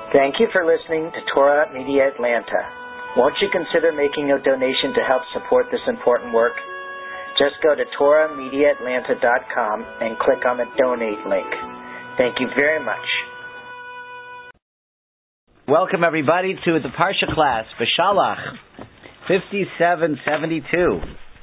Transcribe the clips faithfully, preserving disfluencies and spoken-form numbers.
Thank you for listening to Torah Media Atlanta. Won't you consider making a donation to help support this important work? Just go to torah media atlanta dot com and click on the donate link. Thank you very much. Welcome everybody to the Parsha class, Beshalach, fifty-seven seventy-two.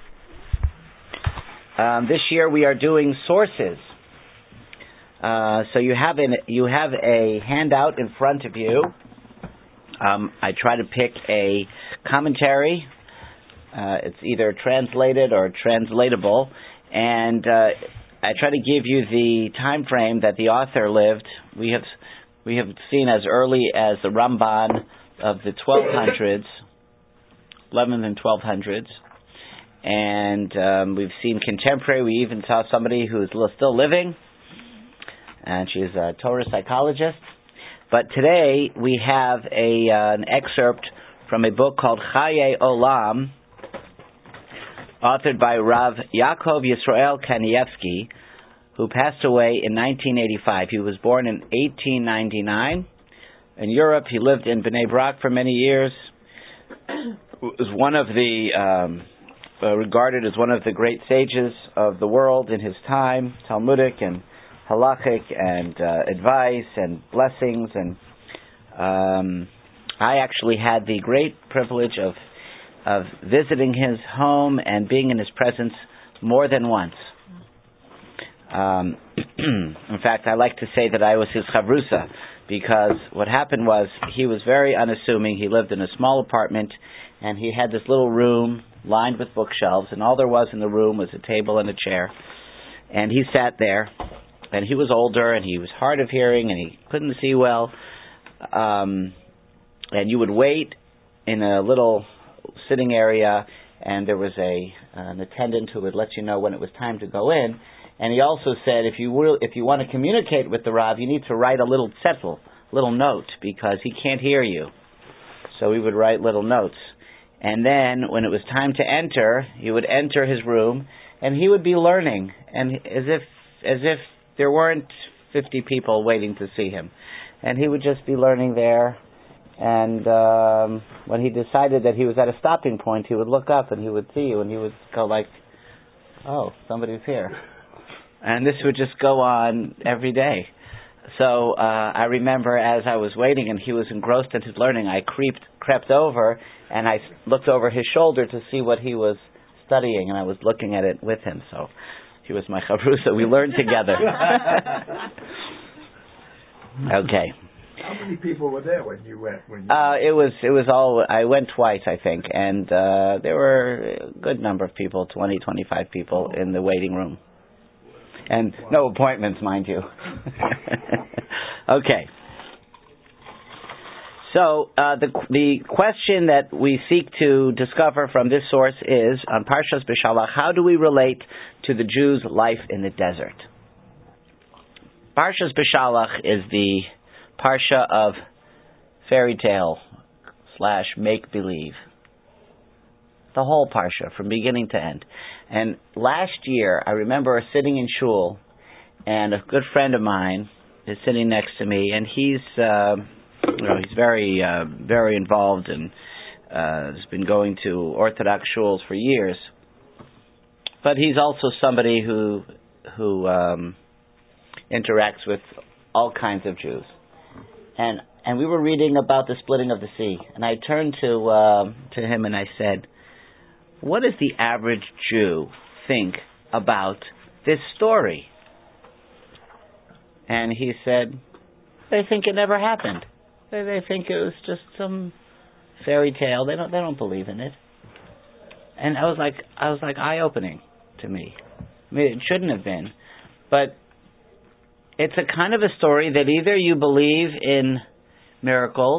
Um, this year we are doing sources. Uh, so you have an, you have a handout in front of you. Um, I try to pick a commentary. Uh, it's either translated or translatable, and uh, I try to give you the time frame that the author lived. We have we have seen as early as the Ramban of the twelve hundreds, eleventh and twelve hundreds, and um, we've seen contemporary. We even saw somebody who is still living, and she's a Torah psychologist. But today we have a uh, an excerpt from a book called Chaye Olam, authored by Rav Yaakov Yisrael Kanievsky, who passed away in nineteen eighty-five. He was born in eighteen ninety-nine in Europe. He lived in Bnei Brak for many years. Was one of the um, uh, regarded as one of the great sages of the world in his time, Talmudic and halachic and uh, advice and blessings. And um, I actually had the great privilege of of visiting his home and being in his presence more than once. Um, in fact, I like to say that I was his chavrusa, because what happened was he was very unassuming. He lived in a small apartment, and he had this little room lined with bookshelves, and all there was in the room was a table and a chair. And he sat there, and he was older, and he was hard of hearing, and he couldn't see well. Um, and you would wait in a little sitting area, and there was a an attendant who would let you know when it was time to go in. And he also said, if you will, if you want to communicate with the Rav, you need to write a little zettel, little note, because he can't hear you. So he would write little notes. And then when it was time to enter, he would enter his room, and he would be learning, and as if as if there weren't fifty people waiting to see him, and he would just be learning there. And um, when he decided that he was at a stopping point, he would look up and he would see you, and he would go like, "Oh, somebody's here." And this would just go on every day. So uh, I remember as I was waiting and he was engrossed in his learning, I creeped, crept over and I looked over his shoulder to see what he was studying, and I was looking at it with him. So he was my chavrusa. We learned together. Okay. How many people were there when you went? When you uh, it was it was all. I went twice, I think, and uh, there were a good number of people, twenty, twenty-five people in the waiting room, and wow. No appointments, mind you. Okay. So uh, the the question that we seek to discover from this source is on Parshas Beshalach: how do we relate to the Jews' life in the desert? Parshas Beshalach is the Parsha of fairy tale slash make-believe. The whole Parsha, from beginning to end. And last year, I remember sitting in shul, and a good friend of mine is sitting next to me, and he's, uh, you know, he's very, uh, very involved and uh, has been going to Orthodox shuls for years. But he's also somebody who, who um, interacts with all kinds of Jews. And and we were reading about the splitting of the sea, and I turned to uh, to him and I said, "What does the average Jew think about this story?" And he said, "They think it never happened. They they think it was just some fairy tale. They don't they don't believe in it." And I was like I was like eye opening to me. I mean, it shouldn't have been, but it's a kind of a story that either you believe in miracles,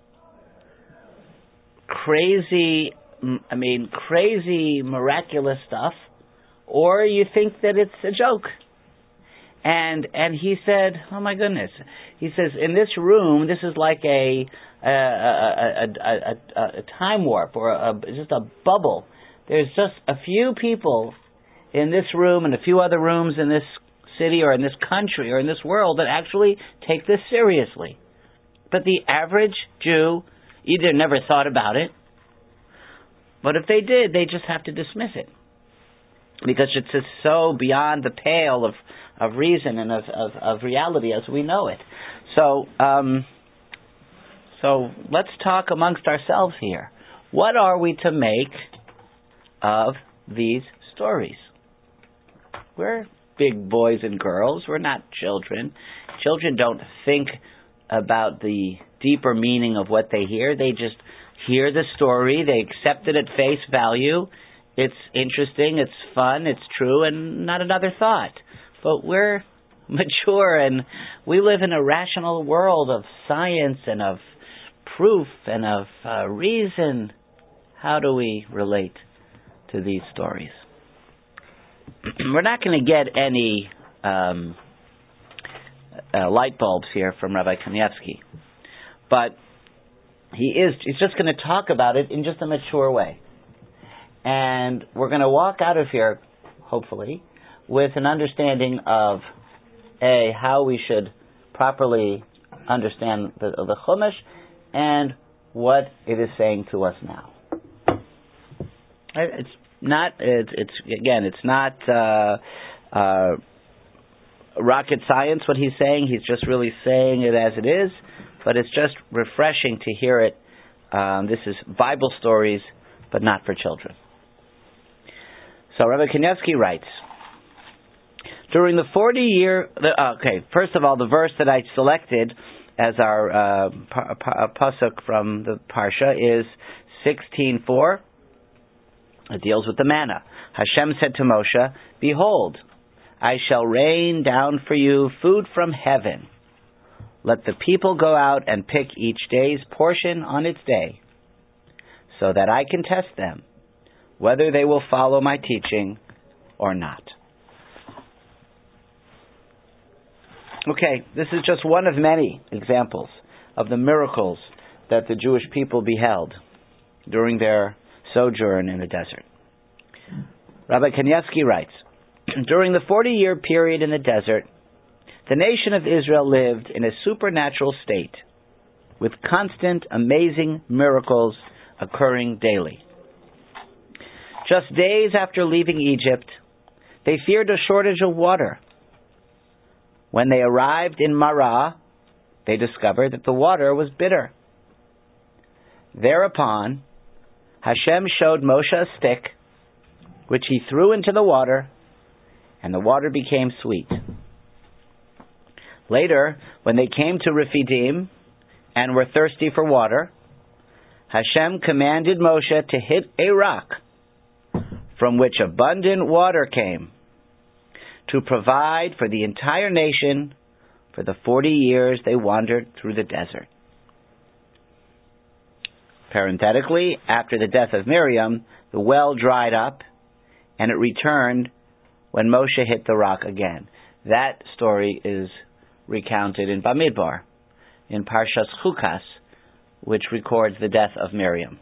crazy, I mean, crazy, miraculous stuff, or you think that it's a joke. And and he said, "Oh my goodness," he says, "in this room, this is like a a a, a, a, a time warp or a, just a bubble. There's just a few people in this room and a few other rooms in this city or in this country or in this world that actually take this seriously. But the average Jew either never thought about it, but if they did, they just have to dismiss it. Because it's just so beyond the pale of, of reason and of, of, of reality as we know it. So, um, so let's talk amongst ourselves here. What are we to make of these stories? We're big boys and girls. We're not children. Children don't think about the deeper meaning of what they hear. They just hear the story. They accept it at face value. It's interesting. It's fun. It's true, and not another thought. But we're mature, and we live in a rational world of science and of proof and of uh, reason. How do we relate to these stories? We're not going to get any um, uh, light bulbs here from Rabbi Kanievsky, but he is he's just going to talk about it in just a mature way. And we're going to walk out of here, hopefully, with an understanding of, A, how we should properly understand the, the Chumash and what it is saying to us now. It's not, it's, it's again, it's not uh, uh, rocket science what he's saying. He's just really saying it as it is, but it's just refreshing to hear it. Um, this is Bible stories, but not for children. So Rabbi Kanievsky writes, during the forty-year, uh, okay, first of all, the verse that I selected as our uh, pa- pa- pasuk from the Parsha is sixteen four. It deals with the manna. Hashem said to Moshe, behold, I shall rain down for you food from heaven. Let the people go out and pick each day's portion on its day, so that I can test them, whether they will follow my teaching or not. Okay, this is just one of many examples of the miracles that the Jewish people beheld during their sojourn in the desert. Rabbi Kanievsky writes, during the forty-year period in the desert, the nation of Israel lived in a supernatural state, with constant, amazing miracles occurring daily. Just days after leaving Egypt, they feared a shortage of water. When they arrived in Marah, they discovered that the water was bitter. Thereupon, Hashem showed Moshe a stick, which he threw into the water, and the water became sweet. Later, when they came to Rephidim and were thirsty for water, Hashem commanded Moshe to hit a rock from which abundant water came, to provide for the entire nation for the forty years they wandered through the desert. Parenthetically, after the death of Miriam, the well dried up, and it returned when Moshe hit the rock again. That story is recounted in Bamidbar, in Parshas Chukas, which records the death of Miriam.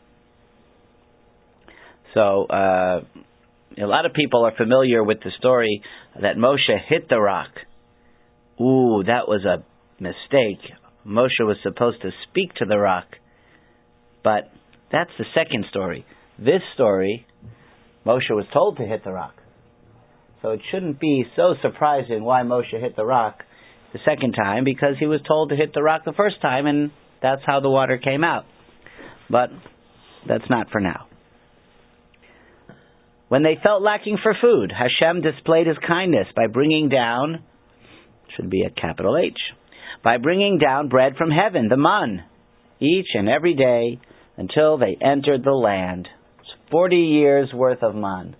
So, uh, a lot of people are familiar with the story that Moshe hit the rock. Ooh, that was a mistake. Moshe was supposed to speak to the rock. But that's the second story. This story, Moshe was told to hit the rock. So it shouldn't be so surprising why Moshe hit the rock the second time, because he was told to hit the rock the first time, and that's how the water came out. But that's not for now. When they felt lacking for food, Hashem displayed His kindness by bringing down, should be a capital H, by bringing down bread from heaven, the man, each and every day until they entered the land. It's forty years worth of man.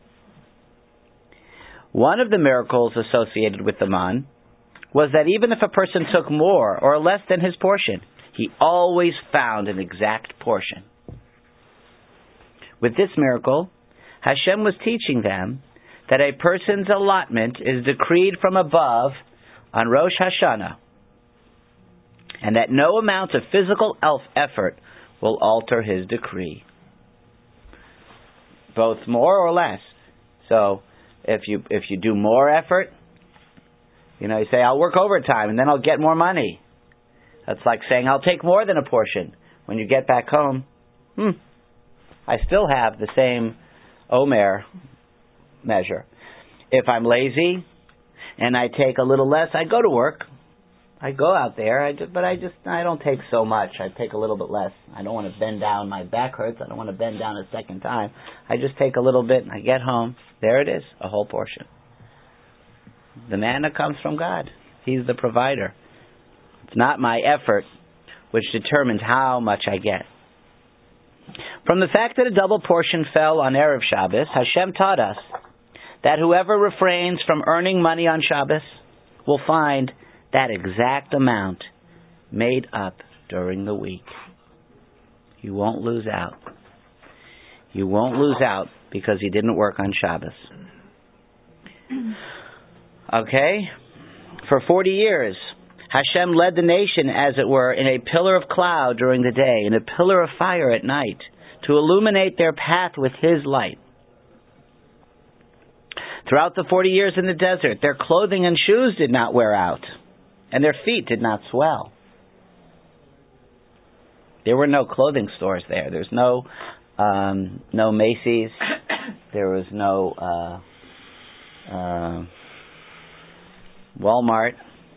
One of the miracles associated with the man was that even if a person took more or less than his portion, he always found an exact portion. With this miracle, Hashem was teaching them that a person's allotment is decreed from above on Rosh Hashanah, and that no amount of physical effort will alter his decree. Both more or less. So, if you if you do more effort, you know, you say, I'll work overtime and then I'll get more money. That's like saying, I'll take more than a portion. When you get back home, hmm, I still have the same Omer measure. If I'm lazy and I take a little less, I go to work. I go out there, I just, but I just, I don't take so much. I take a little bit less. I don't want to bend down. My back hurts. I don't want to bend down a second time. I just take a little bit and I get home. There it is, a whole portion. The manna comes from God. He's the provider. It's not my effort which determines how much I get. From the fact that a double portion fell on Erev Shabbos, Hashem taught us that whoever refrains from earning money on Shabbos will find that exact amount made up during the week. You won't lose out. You won't lose out because he didn't work on Shabbos. Okay? For forty years, Hashem led the nation, as it were, in a pillar of cloud during the day, and a pillar of fire at night, to illuminate their path with His light. Throughout the forty years in the desert, their clothing and shoes did not wear out, and their feet did not swell. There were no clothing stores there. There's no um, no Macy's. There was no uh, uh, Walmart.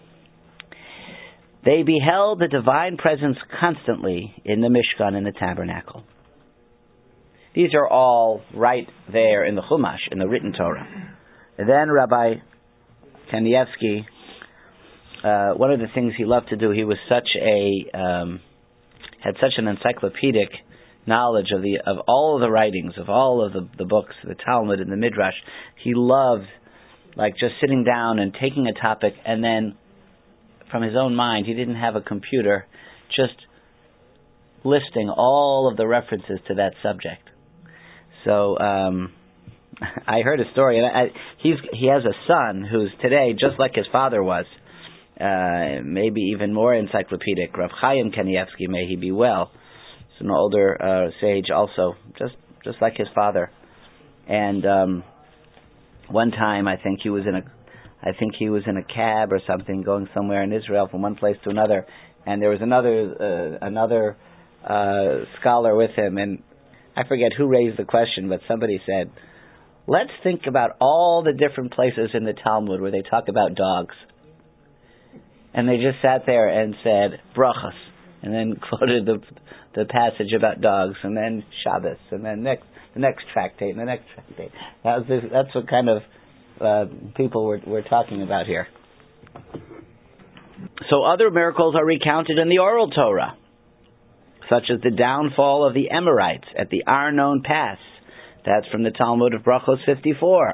They beheld the divine presence constantly in the Mishkan, in the tabernacle. These are all right there in the Chumash, in the written Torah. And then Rabbi Kanievsky, uh, one of the things he loved to do, he was such a um, had such an encyclopedic knowledge of the of all of the writings, of all of the, the books, the Talmud and the Midrash. He loved like just sitting down and taking a topic and then from his own mind, he didn't have a computer, just listing all of the references to that subject. So um, I heard a story, and I, he's he has a son who's today just like his father was, uh, maybe even more encyclopedic. Rav Chaim Kanievsky, may he be well. He's an older uh, sage, also just just like his father. And um, one time, I think he was in a I think he was in a cab or something, going somewhere in Israel from one place to another, and there was another uh, another uh, scholar with him, and I forget who raised the question, but somebody said, let's think about all the different places in the Talmud where they talk about dogs. And they just sat there and said, brachas, and then quoted the the passage about dogs, and then Shabbos, and then next the next tractate, and the next tractate. That was this, that's what kind of uh, people we're, we're talking about here. So other miracles are recounted in the oral Torah, such as the downfall of the Amorites at the Arnon Pass. That's from the Talmud of Brachos fifty-four.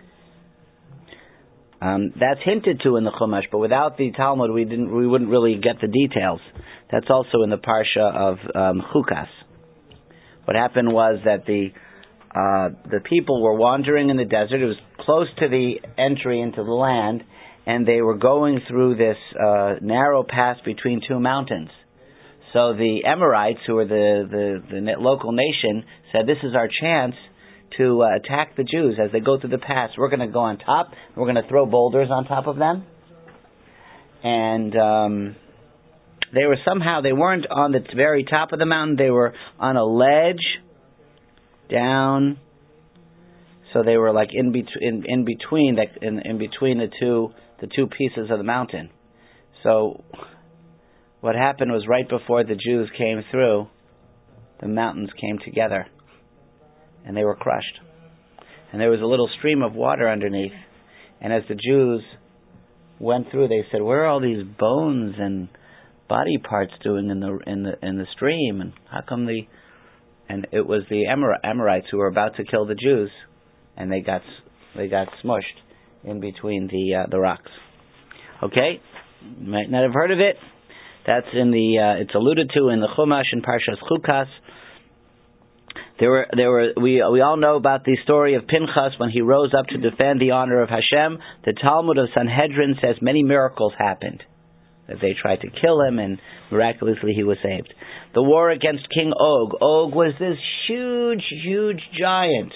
Um, that's hinted to in the Chumash, but without the Talmud, we didn't. We wouldn't really get the details. That's also in the Parsha of um, Chukas. What happened was that the uh, the people were wandering in the desert. It was close to the entry into the land, and they were going through this uh, narrow pass between two mountains. So the Amorites, who were the, the, the local nation, said, this is our chance to uh, attack the Jews as they go through the pass. We're going to go on top. We're going to throw boulders on top of them. And um, they were somehow, they weren't on the very top of the mountain. They were on a ledge down. So they were like in, bet- in, in between, like in, in between the two the two pieces of the mountain. So what happened was right before the Jews came through, the mountains came together, and they were crushed. And there was a little stream of water underneath. And as the Jews went through, they said, "Where are all these bones and body parts doing in the in the in the stream? And how come the?" And it was the Amor- Amorites who were about to kill the Jews, and they got they got smushed in between the uh, the rocks. Okay, you might not have heard of it. That's in the. Uh, it's alluded to in the Chumash in Parshas Chukas. There were, there were. We we all know about the story of Pinchas when he rose up to defend the honor of Hashem. The Talmud of Sanhedrin says many miracles happened. That they tried to kill him, and miraculously he was saved. The war against King Og. Og was this huge, huge giant,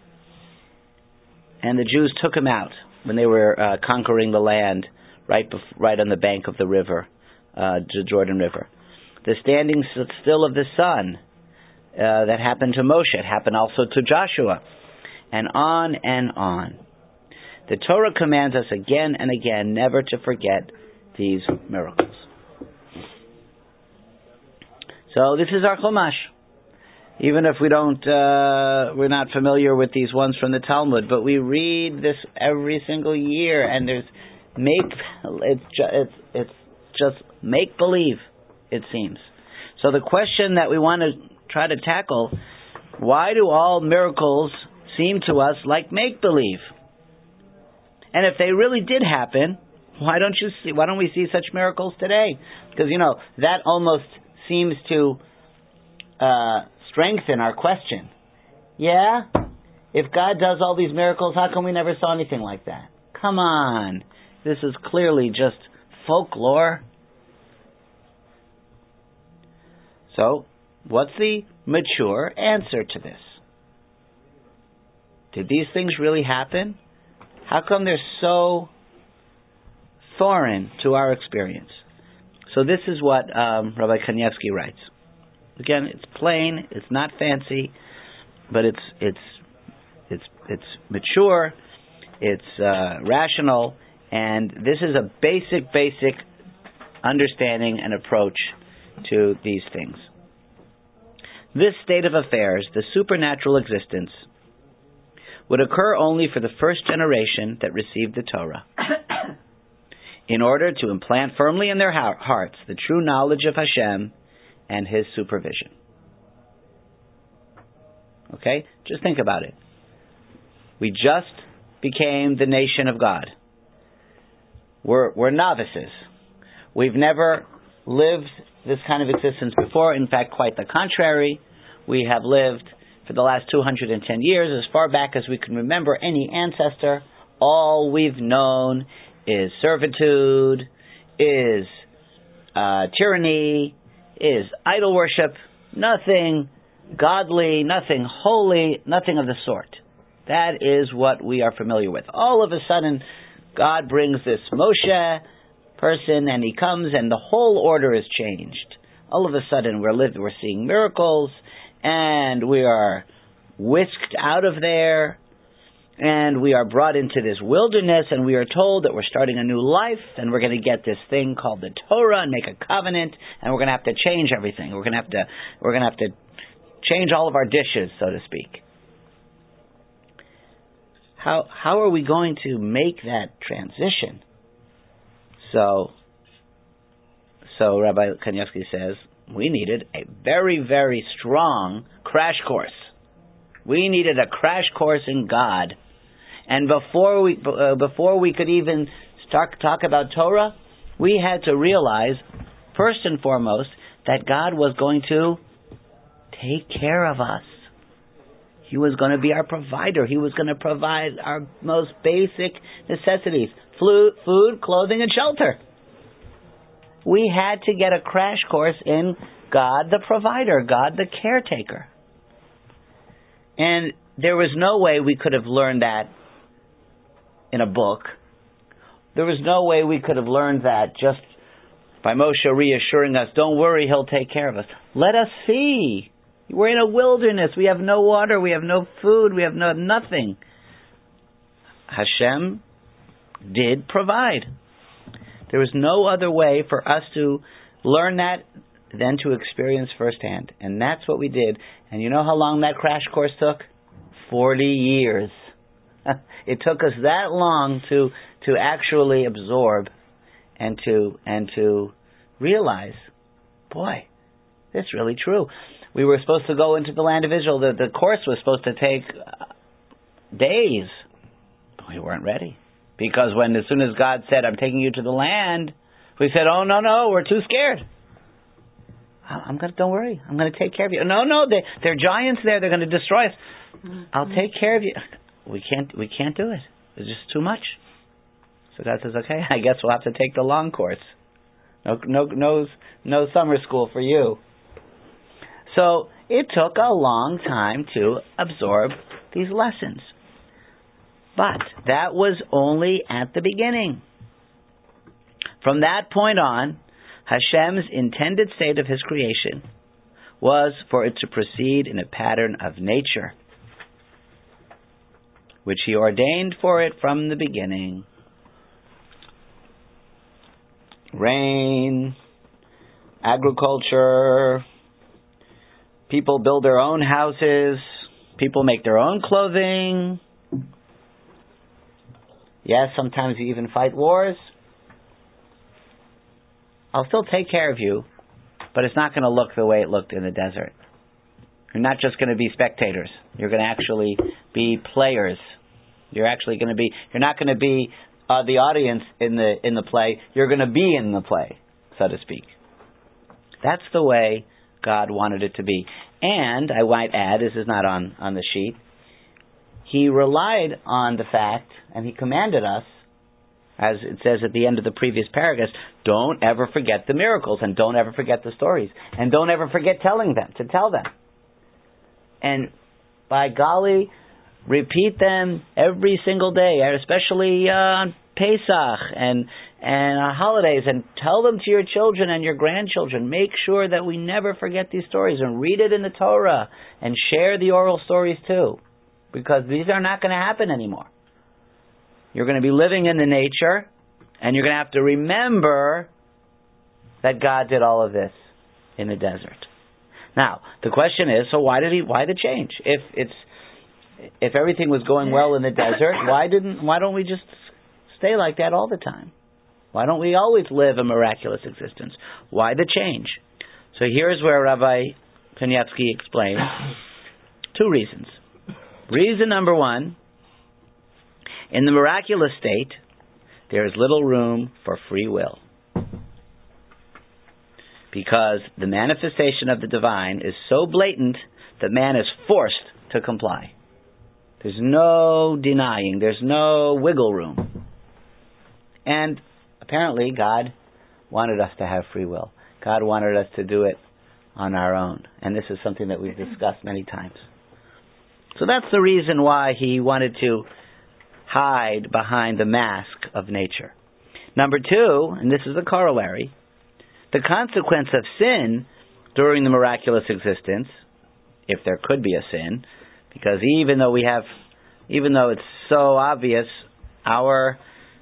and the Jews took him out when they were uh, conquering the land, right, bef- right on the bank of the river. uh, the Jordan River. The standing still of the sun uh, that happened to Moshe, it happened also to Joshua, and on and on. The Torah commands us again and again never to forget these miracles. So this is our Chumash. Even if we don't, uh, we're not familiar with these ones from the Talmud, but we read this every single year, and there's make it's ju- it's it's just make believe, it seems. So the question that we want to try to tackle: why do all miracles seem to us like make believe? And if they really did happen, why don't you see? Why don't we see such miracles today? Because you know that almost seems to uh, strengthen our question. Yeah? If God does all these miracles, how come we never saw anything like that? Come on. This is clearly just folklore. So, what's the mature answer to this? Did these things really happen? How come they're so foreign to our experience? So this is what um, Rabbi Kanievsky writes. Again, it's plain, it's not fancy, but it's it's it's it's mature, it's uh, rational, and this is a basic, basic understanding and approach to these things. This state of affairs, the supernatural existence, would occur only for the first generation that received the Torah, in order to implant firmly in their hearts the true knowledge of Hashem and His supervision. Okay? Just think about it. We just became the nation of God. We're, we're novices. We've never lived this kind of existence before. In fact, quite the contrary. We have lived for the last two hundred ten years, as far back as we can remember any ancestor. All we've known is servitude, is uh, tyranny, is idol worship, nothing godly, nothing holy, nothing of the sort. That is what we are familiar with. All of a sudden, God brings this Moshe person, and he comes, and the whole order is changed. All of a sudden, we're living, we're seeing miracles, and we are whisked out of there, and we are brought into this wilderness, and we are told that we're starting a new life, and we're going to get this thing called the Torah and make a covenant, and we're going to have to change everything. We're going to have to, we're going to have to change all of our dishes, so to speak. How how are we going to make that transition? So, so Rabbi Kanievsky says we needed a very, very strong crash course. We needed a crash course in God. And before we uh, before we could even start talk about Torah, we had to realize, first and foremost, that God was going to take care of us. He was going to be our provider. He was going to provide our most basic necessities: food, clothing, and shelter. We had to get a crash course in God the provider, God the caretaker. And there was no way we could have learned that in a book. There was no way we could have learned that just by Moshe reassuring us, don't worry, He'll take care of us. Let us see. We're in a wilderness. We have no water. We have no food. We have no nothing. Hashem did provide. There was no other way for us to learn that than to experience firsthand. And that's what we did. And you know how long that crash course took? Forty years. It took us that long to to actually absorb and to and to realize, boy, that's really true. We were supposed to go into the land of Israel. The, the course was supposed to take days. But we weren't ready. Because when, as soon as God said, I'm taking you to the land, we said, oh, no, no, we're too scared. I'm going to, don't worry, I'm going to take care of you. No, no, they, they're giants there. They're going to destroy us. I'll take care of you. We can't, we can't do it. It's just too much. So God says, okay, I guess we'll have to take the long course. No, no, no, no summer school for you. So it took a long time to absorb these lessons. But that was only at the beginning. From that point on, Hashem's intended state of His creation was for it to proceed in a pattern of nature, which He ordained for it from the beginning. Rain, agriculture, people build their own houses, people make their own clothing. Yes, sometimes you even fight wars. I'll still take care of you, but it's not going to look the way it looked in the desert. You're not just going to be spectators. You're going to actually be players. You're actually going to be, you're not going to be uh, the audience in the in the play. You're going to be in the play, so to speak. That's the way God wanted it to be. And, I might add, this is not on, on the sheet, He relied on the fact, and He commanded us, as it says at the end of the previous paragraph, don't ever forget the miracles, and don't ever forget the stories, and don't ever forget telling them, to tell them. And by golly, repeat them every single day, especially uh, on Pesach and and on holidays, and tell them to your children and your grandchildren. Make sure that we never forget these stories, and read it in the Torah, and share the oral stories too, because these are not going to happen anymore. You're going to be living in the nature, and you're going to have to remember that God did all of this in the desert. Now, the question is, so why did he? Why the change? If it's if everything was going well in the desert, why didn't? Why don't we just stay like that all the time? Why don't we always live a miraculous existence? Why the change? So here's where Rabbi Kanievsky explains two reasons. Reason number one: in the miraculous state, there is little room for free will, because the manifestation of the divine is so blatant that man is forced to comply. There's no denying. There's no wiggle room. And apparently God wanted us to have free will. God wanted us to do it on our own. And this is something that we've discussed many times. So that's the reason why He wanted to hide behind the mask of nature. Number two, and this is a corollary, the consequence of sin during the miraculous existence, if there could be a sin, because even though we have, even though it's so obvious, our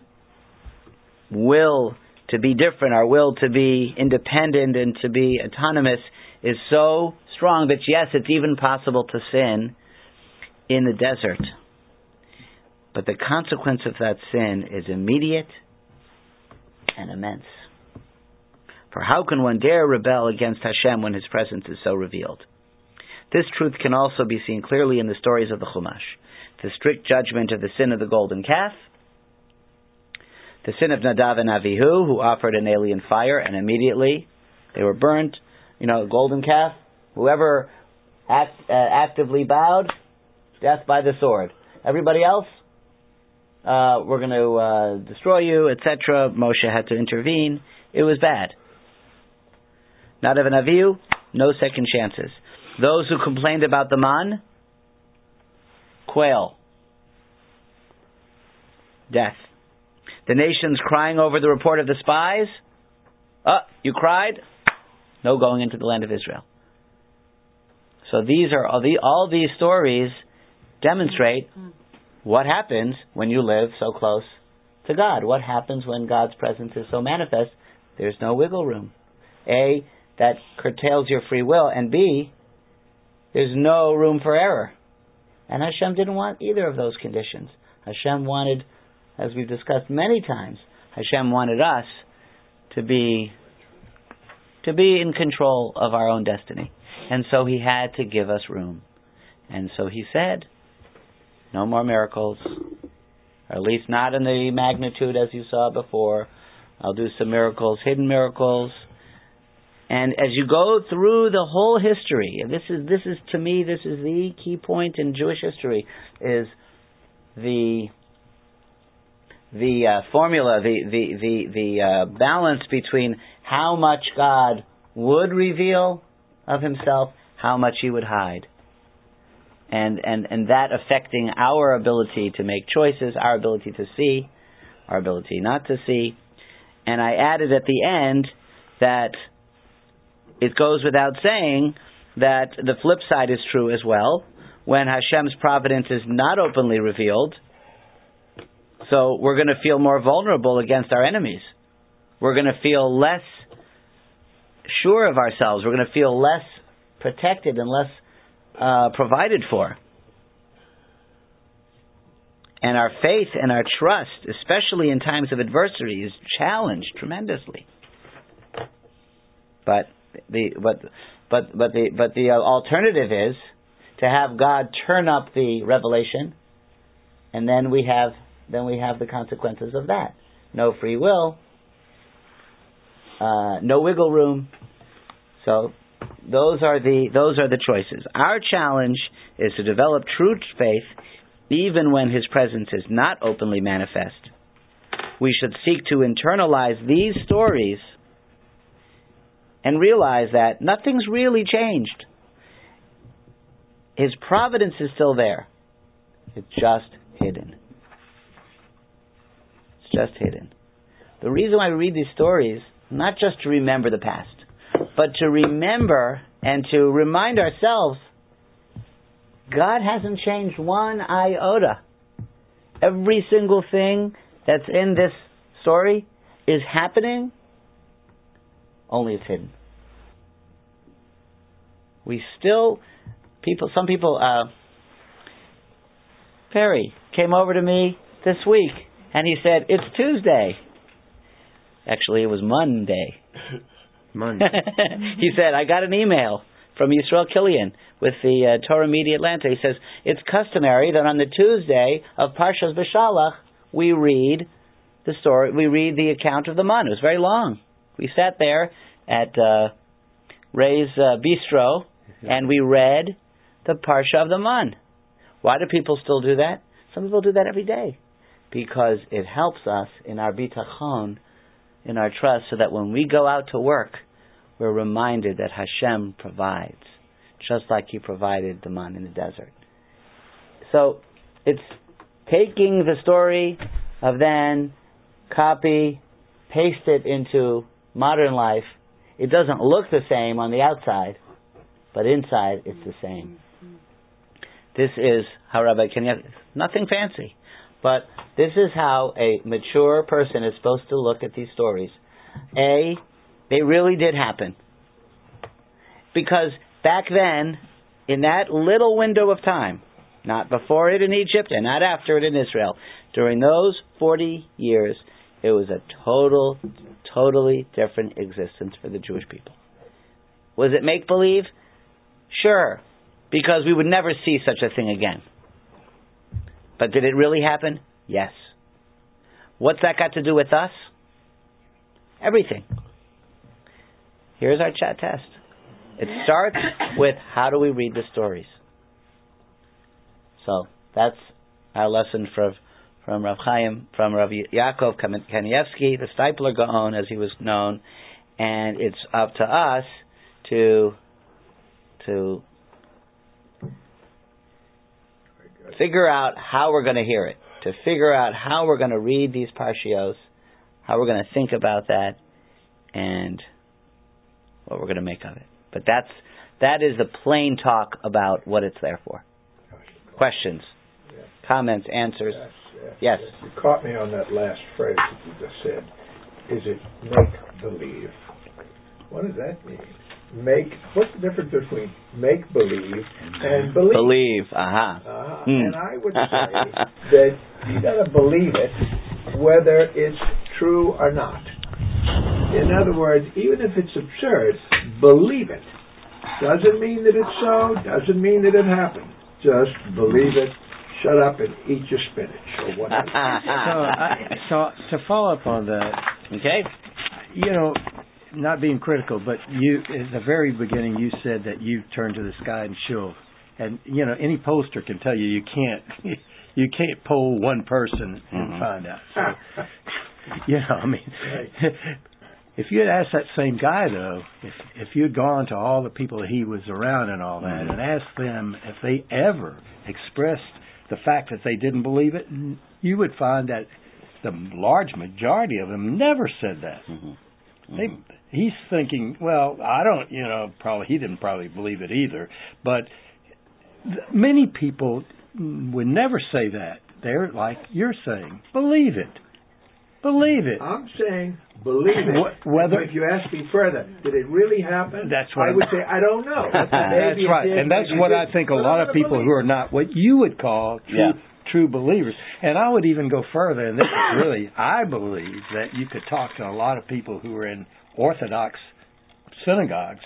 will to be different, our will to be independent and to be autonomous is so strong that yes, it's even possible to sin in the desert. But the consequence of that sin is immediate and immense. For how can one dare rebel against Hashem when His presence is so revealed? This truth can also be seen clearly in the stories of the Chumash. The strict judgment of the sin of the golden calf, the sin of Nadav and Avihu, who offered an alien fire, and immediately they were burnt. You know, golden calf, whoever act, uh, actively bowed, death by the sword. Everybody else, uh, we're going to uh, destroy you, et cetera. Moshe had to intervene. It was bad. Nadav and Avihu, no second chances. Those who complained about the man, quail, death. The nations crying over the report of the spies, oh, you cried? No going into the land of Israel. So these are all, the, all these stories demonstrate what happens when you live so close to God. What happens when God's presence is so manifest? There's no wiggle room. A, that curtails your free will, and B, there's no room for error. And Hashem didn't want either of those conditions. Hashem wanted, as we've discussed many times, Hashem wanted us to be to be in control of our own destiny. And so He had to give us room. And so He said, no more miracles, or at least not in the magnitude as you saw before. I'll do some miracles, hidden miracles. And as you go through the whole history, and this is this is to me this is the key point in Jewish history, is the the uh, formula, the the the the uh, balance between how much God would reveal of Himself, how much He would hide, and and and that affecting our ability to make choices, our ability to see, our ability not to see. And I added at the end, that it goes without saying that the flip side is true as well, when Hashem's providence is not openly revealed. So we're going to feel more vulnerable against our enemies. We're going to feel less sure of ourselves. We're going to feel less protected and less uh, provided for. And our faith and our trust, especially in times of adversity, is challenged tremendously. But the but but but the but the alternative is to have God turn up the revelation, and then we have then we have the consequences of that. No free will, uh, no wiggle room. So those are the those are the choices. Our challenge is to develop true faith, even when His presence is not openly manifest. We should seek to internalize these stories and realize that nothing's really changed. His providence is still there. It's just hidden. It's just hidden. The reason why we read these stories, not just to remember the past, but to remember and to remind ourselves, God hasn't changed one iota. Every single thing that's in this story is happening, only it's hidden. We still, people, some people, uh, Perry came over to me this week and he said, it's Tuesday. Actually, it was Monday. Monday. He said, I got an email from Yisrael Killian with the uh, Torah Media Atlanta. He says, it's customary that on the Tuesday of Parshas Beshalach, we read the story, we read the account of the man. It was very long. We sat there at uh, Ray's uh, Bistro, and we read the Parsha of the man. Why do people still do that? Some people do that every day. Because it helps us in our bitachon, in our trust, so that when we go out to work, we're reminded that Hashem provides, just like He provided the man in the desert. So, it's taking the story of then, copy, paste it into modern life. It doesn't look the same on the outside, but inside it's the same. This is how Rabbi Kanievsky, nothing fancy, but this is how a mature person is supposed to look at these stories. A, they really did happen. Because back then, in that little window of time, not before it in Egypt and not after it in Israel, during those forty years, it was a total, totally different existence for the Jewish people. Was it make-believe? Sure, because we would never see such a thing again. But did it really happen? Yes. What's that got to do with us? Everything. Here's our chat test. It starts with how do we read the stories. So that's our lesson from from Rav Chaim, from Rav Yaakov Kanievsky, the Steipler Gaon, as he was known, and it's up to us to to figure out how we're going to hear it, to figure out how we're going to read these parshios, how we're going to think about that, and what we're going to make of it. But that's that is the plain talk about what it's there for. Questions, yes. Comments, answers. Yes, yes, yes. yes. You caught me on that last phrase that you just said. Is it make believe? What does that mean? Make. What's the difference between make believe and believe? Believe. Aha. Uh-huh. Uh-huh. Mm. And I would say that you got to believe it, whether it's true or not. In other words, even if it's absurd, believe it. Doesn't mean that it's so. Doesn't mean that it happened. Just believe it. Shut up and eat your spinach or whatever. so, I, so to follow up on that, okay, you know, not being critical, but you at the very beginning you said that you turn to the sky and shield, and you know any pollster can tell you you can't you can't poll one person and mm-hmm. find out. So, you know, I mean. Right. If you had asked that same guy, though, if if you had gone to all the people that he was around and all that, mm-hmm. and asked them if they ever expressed the fact that they didn't believe it, you would find that the large majority of them never said that. Mm-hmm. They, he's thinking, well, I don't, you know, probably he didn't probably believe it either, but th- many people would never say that. They're like you're saying, believe it. Believe it. I'm saying believe it. Wh- whether if you ask me further, did it really happen? That's what I would say I don't know. That's right, did, and that's what I think a lot of people who are not what you would call true, yeah. true believers. And I would even go further, and this is really, I believe that you could talk to a lot of people who are in Orthodox synagogues,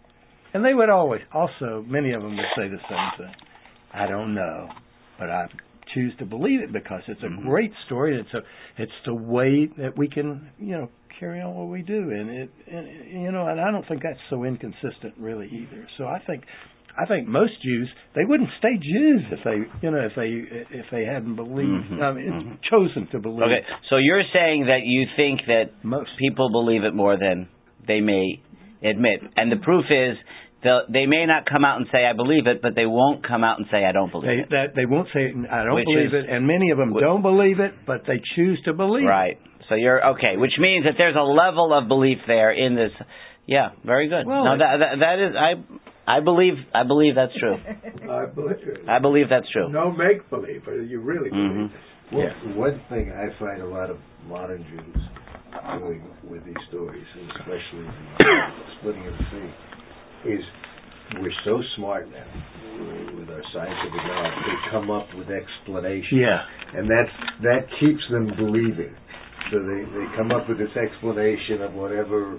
and they would always, also, many of them would say the same thing. I don't know, but I choose to believe it because it's a mm-hmm. great story. It's a, it's the way that we can, you know, carry on what we do, and it, and, you know, and I don't think that's so inconsistent really either. So I think, I think most Jews, they wouldn't stay Jews if they, you know, if they if they hadn't believed, mm-hmm. I mean, mm-hmm. chosen to believe. Okay, so you're saying that you think that most people believe it more than they may admit, and the proof is. They may not come out and say, I believe it, but they won't come out and say, I don't believe they, it. That, they won't say, I don't which believe is, it, and many of them which, don't believe it, but they choose to believe right. it. Right. So you're, okay, which means that there's a level of belief there in this. Yeah, very good. Well, no, that, that, that is, I I believe, I believe that's true. I believe, I believe that's true. No make-believe, you really believe mm-hmm. it. Well, yeah. One thing I find a lot of modern Jews doing with these stories, and especially the splitting of the sea, is we're so smart now with our scientific knowledge. They come up with explanations, yeah, and that's that keeps them believing. So they, they come up with this explanation of whatever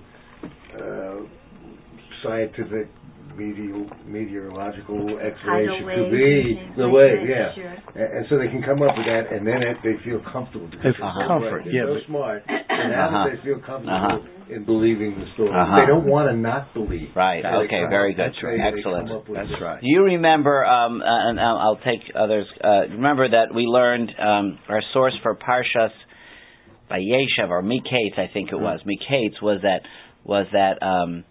uh, scientific meteor, meteorological explanation could be the like way, that, yeah. Sure. And, and so they can come up with that, and then it, they feel comfortable. It's uh-huh. comfort, They're yeah. so But, smart, and now uh-huh. that they feel comfortable uh-huh. in believing the story, uh-huh. they don't want to not believe. Right. So Okay. come Very up, good. they, Excellent. They come up with That's this. right. Do you remember? Um, uh, and I'll, I'll take others. Uh, remember that we learned um, our source for Parshas Vayeshev or Miketz, I think it was. Mm-hmm. Miketz was that was that um,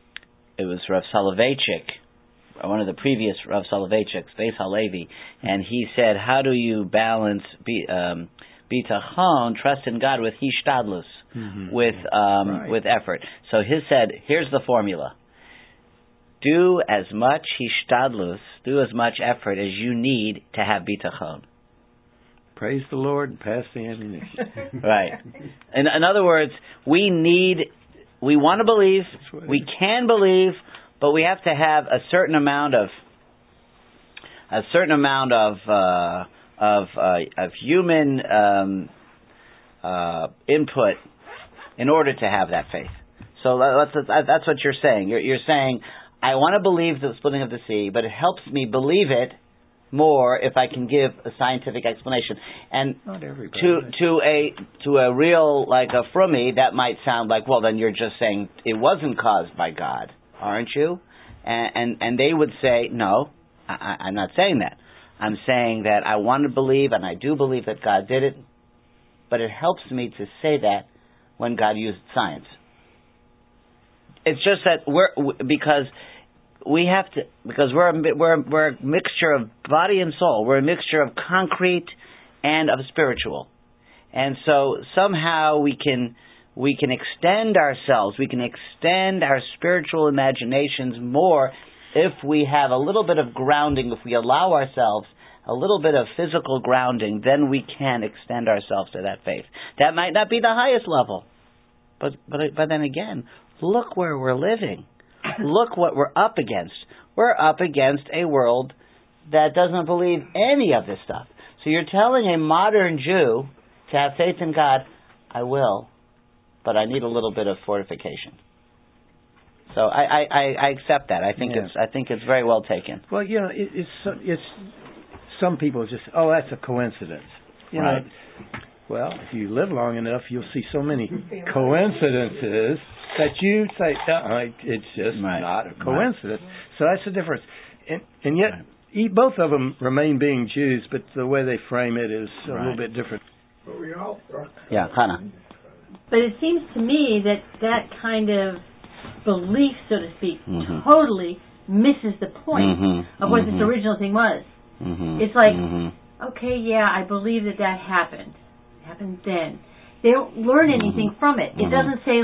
it was Rav Soloveitchik, one of the previous Rav Soloveitchiks, Beis Halevi, and he said, "How do you balance be, um, bitachon, trust in God, with hishtadlus, mm-hmm. with um, right. with effort?" So he said, "Here's the formula: do as much hishtadlus, do as much effort as you need to have bitachon." Praise the Lord and pass the ammunition. Right. In, in other words, we need, we want to believe, we can believe, but we have to have a certain amount of, a certain amount of, uh, of, uh, of human um, uh, input in order to have that faith. So that's, that's what you're saying. You're, you're saying, I want to believe the splitting of the sea, but it helps me believe it more if I can give a scientific explanation. And Not everybody. to to a to a real, like a frummy, that might sound like, well, then you're just saying it wasn't caused by God, aren't you? And and, and they would say, no, I, I'm not saying that. I'm saying that I want to believe, and I do believe that God did it, but it helps me to say that when God used science. It's just that we're, because we have to, because we're a, we're, we're a mixture of body and soul. We're a mixture of concrete and of spiritual. And so somehow we can we can extend ourselves, we can extend our spiritual imaginations more if we have a little bit of grounding, if we allow ourselves a little bit of physical grounding, then we can extend ourselves to that faith. That might not be the highest level, but but but then again, look where we're living. Look what we're up against. We're up against a world that doesn't believe any of this stuff. So you're telling a modern Jew to have faith in God, I will, but I need a little bit of fortification. So I, I, I accept that. I think yeah. it's I think it's very well taken. Well, you know, it, it's it's some people just oh that's a coincidence. You right. know, well, if you live long enough, you'll see so many coincidences that you say, uh, it's just right. not a coincidence. Right. So that's the difference. And, and yet, right. both of them remain being Jews, but the way they frame it is a right. little bit different. Yeah, Hannah. But it seems to me that that kind of belief, so to speak, mm-hmm. totally misses the point mm-hmm. of what mm-hmm. this original thing was. Mm-hmm. It's like, mm-hmm. okay, yeah, I believe that that happened. It happened then. They don't learn anything mm-hmm. from it. It mm-hmm. doesn't say like,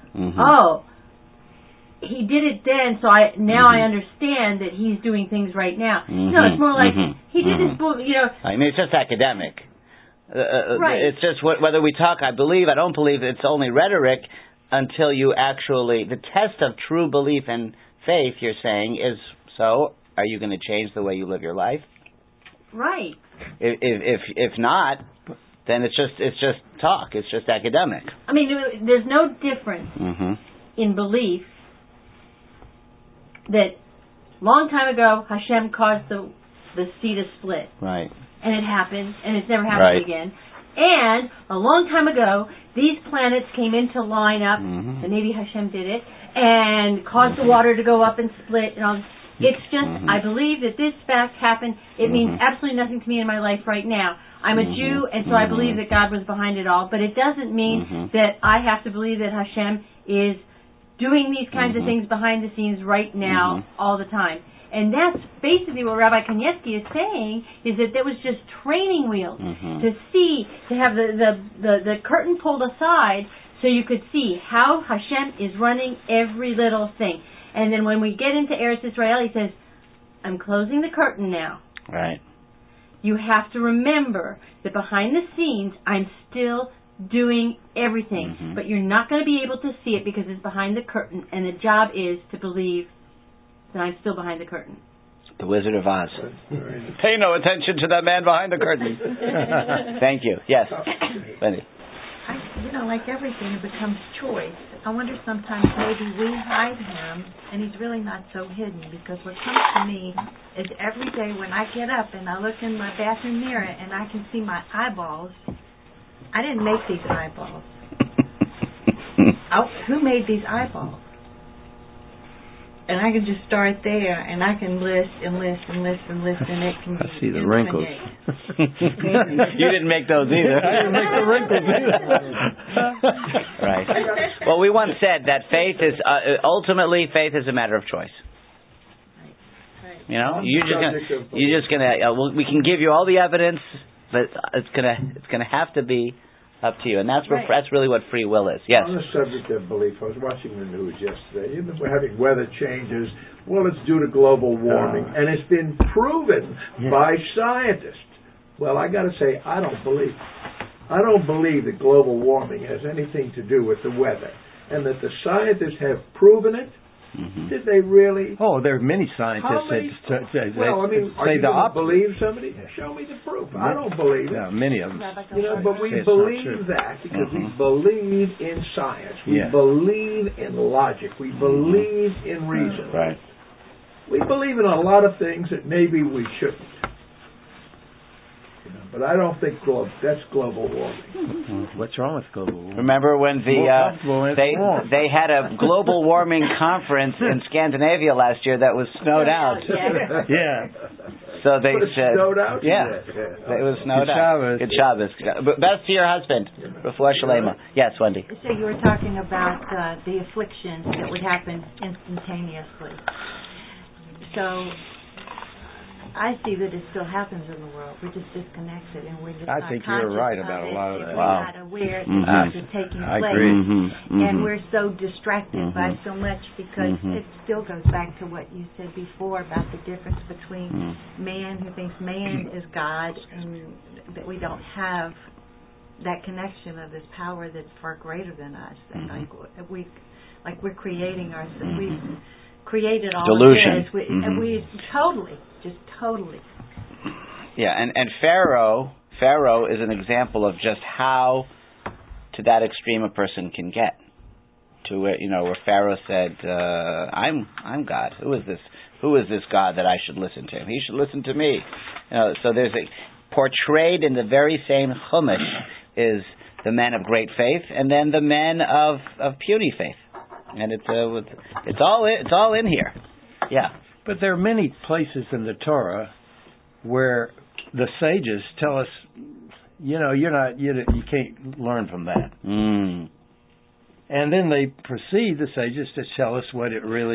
Mm-hmm. oh, he did it then, so I now Mm-hmm. I understand that he's doing things right now. Mm-hmm. No, it's more like Mm-hmm. he did Mm-hmm. his book. You know, I mean, it's just academic. Uh, Right. It's just wh- whether we talk, I believe, I don't believe, it's only rhetoric until you actually, the test of true belief and faith, you're saying, is, so, are you going to change the way you live your life? right? If, if, if, if not, then it's just, it's just talk. It's just academic. I mean, there's no difference Mm-hmm. in belief that long time ago Hashem caused the the sea to split, Right. and it happened, and it's never happened Right. again. And a long time ago, these planets came into line up, Mhm. and maybe Hashem did it, and caused the water to go up and split. And all this. It's just, Mhm. I believe that this fact happened. It means Mhm. absolutely nothing to me in my life right now. I'm a Mhm. Jew, and so I Mhm. believe that God was behind it all. But it doesn't mean Mhm. that I have to believe that Hashem is doing these kinds Mhm. of things behind the scenes right now Mhm. all the time. And that's basically what Rabbi Kanievsky is saying, is that there was just training wheels Mhm. to see, to have the, the, the, the curtain pulled aside so you could see how Hashem is running every little thing. And then when we get into Eretz Israel, he says, I'm closing the curtain now. Right. You have to remember that behind the scenes, I'm still doing everything. Mhm. But you're not going to be able to see it because it's behind the curtain. And the job is to believe that I'm still behind the curtain. The Wizard of Oz. Right. Pay no attention to that man behind the curtain. Thank you. Yes. Wendy. I, you know, like everything, it becomes choice. I wonder sometimes maybe we hide him, and he's really not so hidden, because what comes to me is every day when I get up and I look in my bathroom mirror and I can see my eyeballs. I didn't make these eyeballs. I, who made these eyeballs? And I can just start there, and I can list and list and list and list, and it can I be see the infinite. wrinkles. You didn't make those either. I didn't make the wrinkles either. Right. Well, we once said that faith is uh, ultimately faith is a matter of choice. You know, you're just gonna, you're just gonna. Uh, well, we can give you all the evidence, but it's gonna it's gonna have to be up to you, and that's where, Right. that's really what free will is. Yes. On the subject of belief, I was watching the news yesterday. You know, we're having weather changes. Well, it's due to global warming, Oh. and it's been proven Yeah. by scientists. Well, I got to say, I don't believe. I don't believe that global warming has anything to do with the weather, and that the scientists have proven it. Mm-hmm. Did they really? Oh, there are many scientists How many- that, that, that Well, I mean, are say you the going to opposite. believe somebody? Show me the proof. I don't believe it. Yeah, many of them. You know, but we Say it's not believe true. that because we Mhm. believe in science. We Yeah. believe in logic. We believe in reason. Right. We believe in a lot of things that maybe we shouldn't. You know, but I don't think glo- that's global warming. What's wrong with global warming? Remember when the More uh, comfortable when it's they warm. they had a global warming conference in Scandinavia last year that was snowed out. Yeah. Yeah. So they But it said, snowed out? yeah, Yeah. it was snowed Good out. Shabbos. Good Shabbos. But best to your husband, Refuah Shalema. Yes, Wendy. So you were talking about uh, the afflictions that would happen instantaneously. So I see that it still happens in the world. We're just disconnected, and we're just I not think you're conscious right of about a it, lot of and that. We're Wow. not aware that Mhm. this is taking I place. agree. Mm-hmm. And we're so distracted by Mhm. so much because Mhm. it still goes back to what you said before about the difference between Mm. man who thinks man is God and that we don't have that connection of this power that's far greater than us. That Mhm. like we, like we're creating ourselves. Mhm. We've created all Delusion. of this. We, Mhm. And we totally, just totally. Yeah, and, and Pharaoh, Pharaoh is an example of just how to that extreme a person can get. To where, you know, where Pharaoh said, uh, I'm I'm God. Who is this who is this God that I should listen to? He should listen to me. You know, so there's a portrayed in the very same Chumash is the men of great faith and then the men of, of puny faith. And it's uh, with- it's all in, it's all in here. Yeah. But there are many places in the Torah where the sages tell us, you know, you're not, you you can't learn from that. Mm. And then they proceed, the sages, to tell us what it really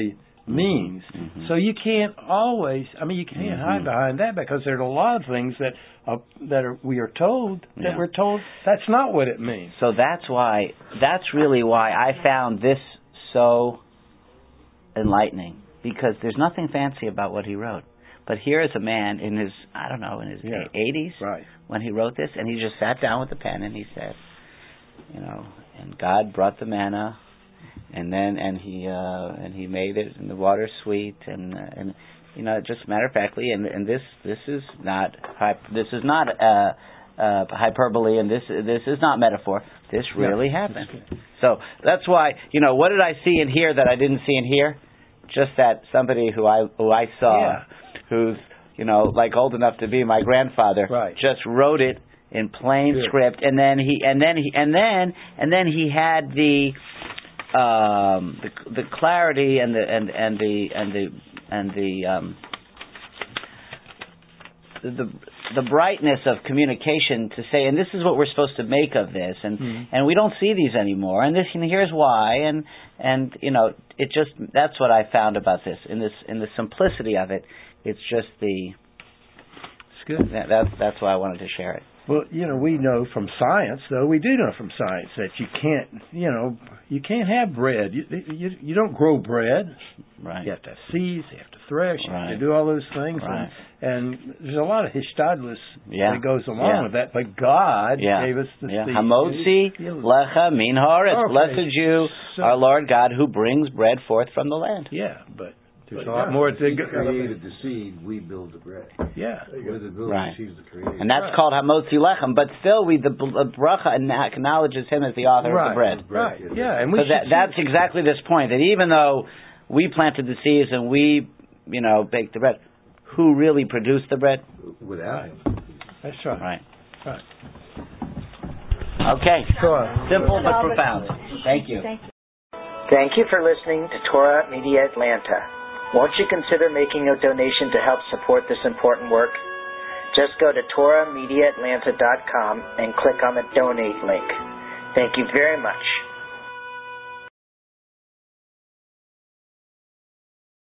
means. Mm-hmm. So you can't always, I mean, you can't Mm-hmm. hide behind that, because there's a lot of things that uh, that are, we are told that Yeah. we're told that's not what it means. So that's why, that's really why I found this so enlightening, because there's nothing fancy about what he wrote. But here is a man in his, I don't know, in his Yeah. eighties Right. when he wrote this, and he just sat down with a pen and he said, you know, and God brought the manna, and then and he uh, and he made it, and the water sweet, and uh, and you know, just matter of factly, and and this this is not hype, this is not uh, uh, hyperbole, and this this is not metaphor. This really Yeah. happened. So that's why, you know, what did I see in here that I didn't see in here? Just that somebody who I who I saw, Yeah. who's, you know, like old enough to be my grandfather, Right. just wrote it in plain Good. script, and then he and then he and then and then he had the um the the clarity and the and and the and the and the um the the brightness of communication to say, and this is what we're supposed to make of this, and Mm-hmm. and we don't see these anymore, and this and here's why, and and you know, it just, that's what I found about this, in this in the simplicity of it. It's just the It's good. that, that's that's why I wanted to share it. Well, you know, we know from science, though, we do know from science that you can't, you know, you can't have bread. You you, you don't grow bread. Right. You have to have seeds, you have to thresh, you have Right. to do all those things. Right. And, and there's a lot of hishtadlus Yeah. that goes along Yeah. with that. But God Yeah. gave us the Yeah. seed. Hamotzi Yeah. lecha min haaretz. Okay. Blessed you, So- our Lord God, who brings bread forth from the land. Yeah, but there's But a lot yeah, more He to go. created the seed, we build the bread. Yeah. We're the builders, Right. he's the creator. And that's Right. called Hamotzi lechem. But still, we the, the bracha acknowledges him as the author of Right. the bread. Right. Yeah, and we So that should- that's exactly this point. That even though we planted the seeds and we, you know, baked the bread, who really produced the bread? Without him. That's right. Right. Right. Okay. Sure. Simple but profound. Thank you. Thank you. Thank you for listening to Torah Media Atlanta. Won't you consider making a donation to help support this important work? Just go to torah media atlanta dot com and click on the donate link. Thank you very much.